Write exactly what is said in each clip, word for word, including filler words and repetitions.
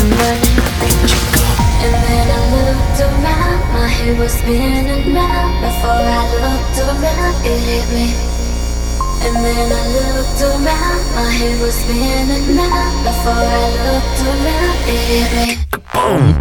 And then I looked around, my head was spinning round. Before I looked around, it hit me. And then I looked around, my head was spinning round. Before I looked around, it hit me. Boom.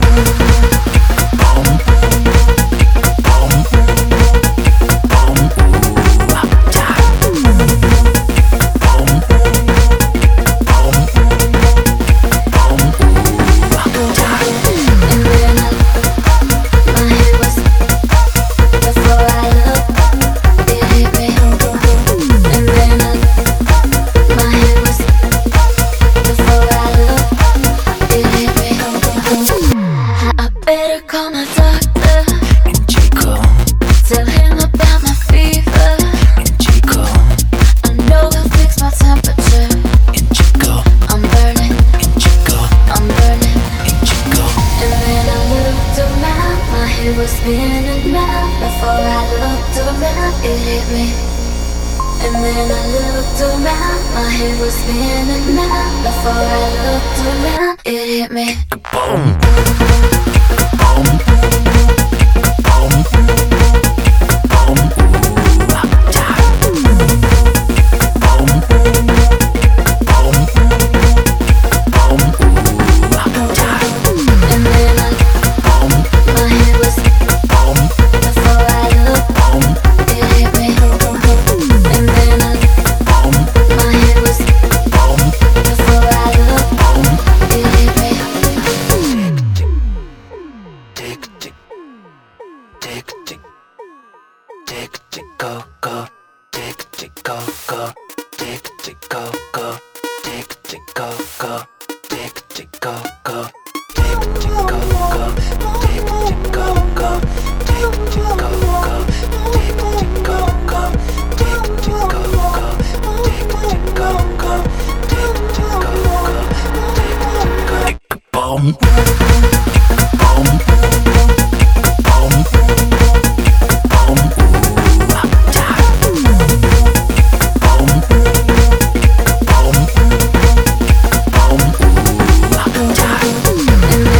Call my doctor and Chico. Tell him about my fever and Chico. I know he'll fix my temperature and Chico. I'm burning and Chico. I'm burning and Chico. And then I looked around, my head was spinning round. Before I looked around, it hit me. And then I looked around, my head was spinning round. Before I looked around, it hit me. Boom. Go go, tick tick go go, tick tick go go, tick tick go go, tick tick go go, tick tick go go, tick tick go go, tick tick go go, tick tick go go, tick tick go go, tick tick go go, tick tick go go, tick tick go boom. And